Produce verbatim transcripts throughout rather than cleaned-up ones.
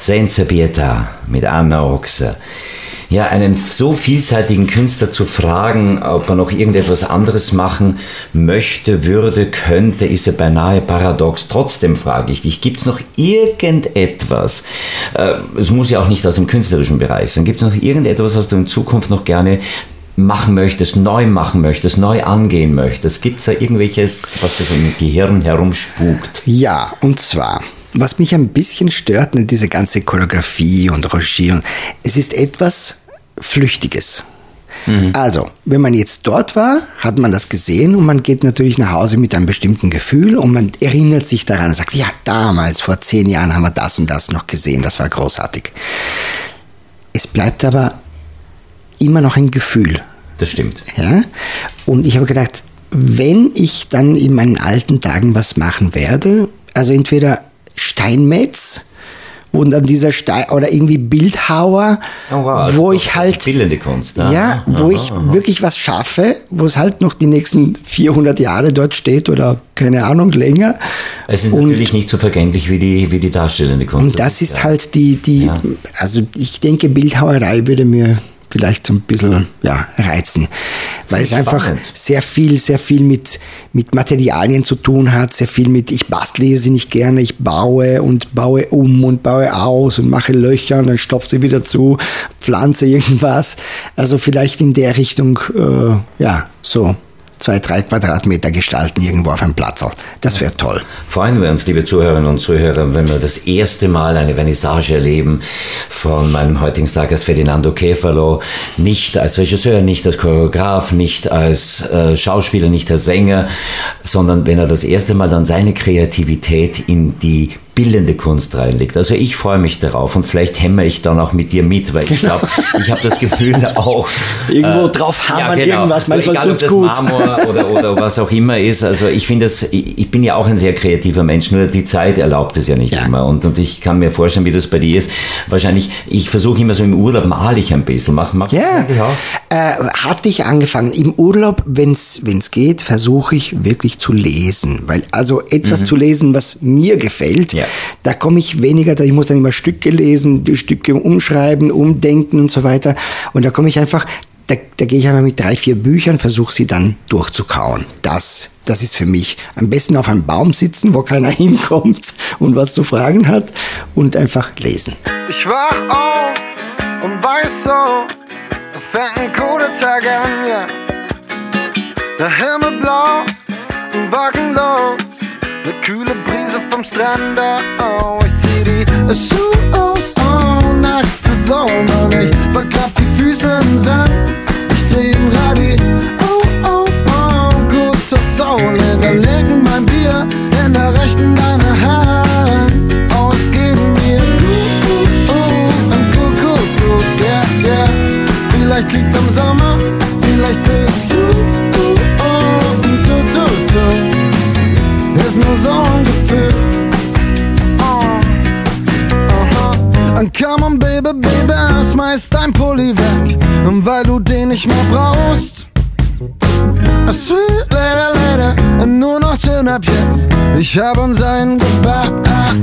Senza Pietà mit Anna Oxer. Ja, einen so vielseitigen Künstler zu fragen, ob er noch irgendetwas anderes machen möchte, würde, könnte, ist ja beinahe paradox. Trotzdem frage ich dich, gibt es noch irgendetwas, äh, es muss ja auch nicht aus dem künstlerischen Bereich sein, gibt es noch irgendetwas, was du in Zukunft noch gerne machen möchtest, neu machen möchtest, neu angehen möchtest? Gibt es da irgendwelches, was da so im Gehirn herumspukt? Ja, und zwar... Was mich ein bisschen stört, ne, diese ganze Choreografie und Regie, es ist etwas Flüchtiges. Mhm. Also, wenn man jetzt dort war, hat man das gesehen und man geht natürlich nach Hause mit einem bestimmten Gefühl und man erinnert sich daran und sagt, ja, damals, vor zehn Jahren haben wir das und das noch gesehen, das war großartig. Es bleibt aber immer noch ein Gefühl. Das stimmt. Ja? Und ich habe gedacht, wenn ich dann in meinen alten Tagen was machen werde, also entweder Steinmetz und dann dieser Stein oder irgendwie Bildhauer, oh wow, wo ich halt bildende Kunst, ja, ja wo aha, ich aha. wirklich was schaffe, wo es halt noch die nächsten vierhundert Jahre dort steht oder keine Ahnung länger. Es ist und, natürlich nicht so vergänglich wie die wie die darstellende Kunst. Und das, das ist ja. halt die die ja. also ich denke Bildhauerei würde mir vielleicht so ein bisschen ja, reizen, weil es einfach spannend. sehr viel, sehr viel mit, mit Materialien zu tun hat, sehr viel mit, ich bastle sie nicht gerne, ich baue und baue um und baue aus und mache Löcher und dann stopfe sie wieder zu, pflanze irgendwas, also vielleicht in der Richtung, äh, ja, so zwei, drei Quadratmeter gestalten irgendwo auf einem Platzl. Das wäre toll. Freuen wir uns, liebe Zuhörerinnen und Zuhörer, wenn wir das erste Mal eine Vernissage erleben von meinem heutigen Tag als Ferdinando Cefalo, nicht als Regisseur, nicht als Choreograf, nicht als äh, Schauspieler, nicht als Sänger, sondern wenn er das erste Mal dann seine Kreativität in die bildende Kunst reinlegt. Also ich freue mich darauf und vielleicht hämmer ich dann auch mit dir mit, weil ich glaube, ich habe das Gefühl auch... Irgendwo äh, drauf hammern, ja, genau. Irgendwas, manchmal egal, tut's ob das gut. Marmor oder, oder was auch immer ist. Also ich finde das, ich bin ja auch ein sehr kreativer Mensch, nur die Zeit erlaubt es ja nicht ja. immer. Und, und ich kann mir vorstellen, wie das bei dir ist. Wahrscheinlich, ich versuche immer so im Urlaub male ich ein bisschen. Mach, mach ja, äh, hatte ich angefangen. Im Urlaub, wenn es geht, versuche ich wirklich zu lesen. Weil also etwas mhm. zu lesen, was mir gefällt, ja. da komme ich weniger, ich muss dann immer Stücke lesen, die Stücke umschreiben, umdenken und so weiter. Und da komme ich einfach, da, da gehe ich einfach mit drei, vier Büchern, versuche sie dann durchzukauen. Das, das ist für mich. Am besten auf einem Baum sitzen, wo keiner hinkommt und was zu fragen hat und einfach lesen. Ich wach auf und weiß so, da fängt ein guter Tag an, ja. Der Himmel blau und wolkenlos, ne kühle Brise vom Strand, oh, ich zieh die Schuhe aus, oh, nackte Sonne, ich vergrab die Füße im Sand, ich dreh im Radio, oh, auf, oh, guter Soul, in der linken mein Bier, in der rechten deine Hand, oh, es geht mir gut, oh, und gut, gut, gut, yeah, yeah, vielleicht liegt's am Sommer, vielleicht bist du, oh, und du, du, du. Ist nur so ein Gefühl. Oh. Uh-huh. And come on, baby, baby, schmeiß dein Pulli weg, weil du den nicht mehr brauchst. A sweet later, later, nur noch chillen ab jetzt. Ich hab uns einen gebaut.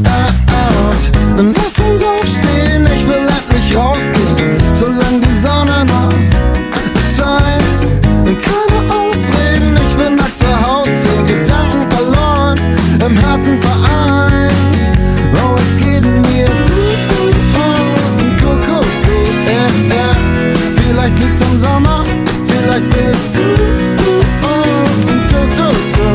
Und lass uns aufstehen, ich will endlich rausgehen, solange die Sonne noch scheint. Und keine Ausreden, ich will nackte Haut sehen, Gedanken verloren, im Herzen vereint. Oh, es geht mir gut, gut, gut, gut, gut, yeah, yeah. Vielleicht liegt's am Sommer, vielleicht bist du, oh, tu, tu,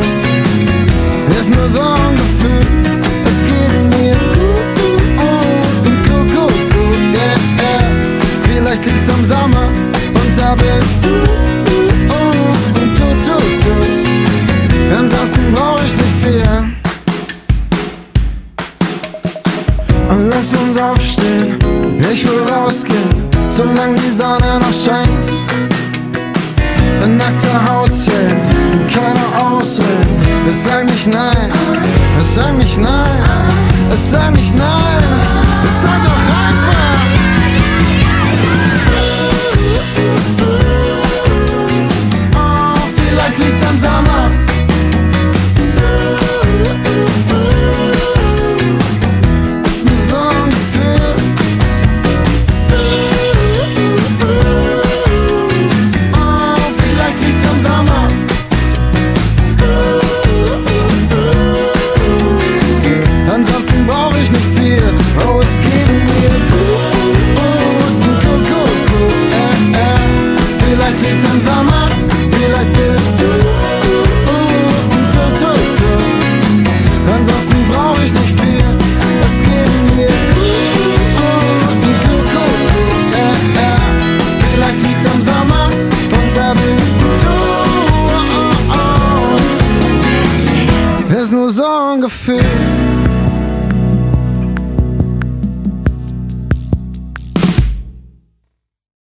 tu. Ist nur so ein Gefühl, es geht mir gut, oh, gut, gut, gut, yeah, yeah. Vielleicht liegt's am Sommer und da bist du, oh, tu, tu, tu. Ansonsten brauch ich nicht viel. Und lass uns aufstehen, ich will rausgehen, solange die Sonne noch scheint. Nackte Haut zählen, keine Ausreden. Es sagt nicht nein, es sagt nicht nein, es sagt nicht nein, es sagt doch einfach. Oh, vielleicht liegt's am Sommer. Ist nur so ein Gefühl. von Gefühl.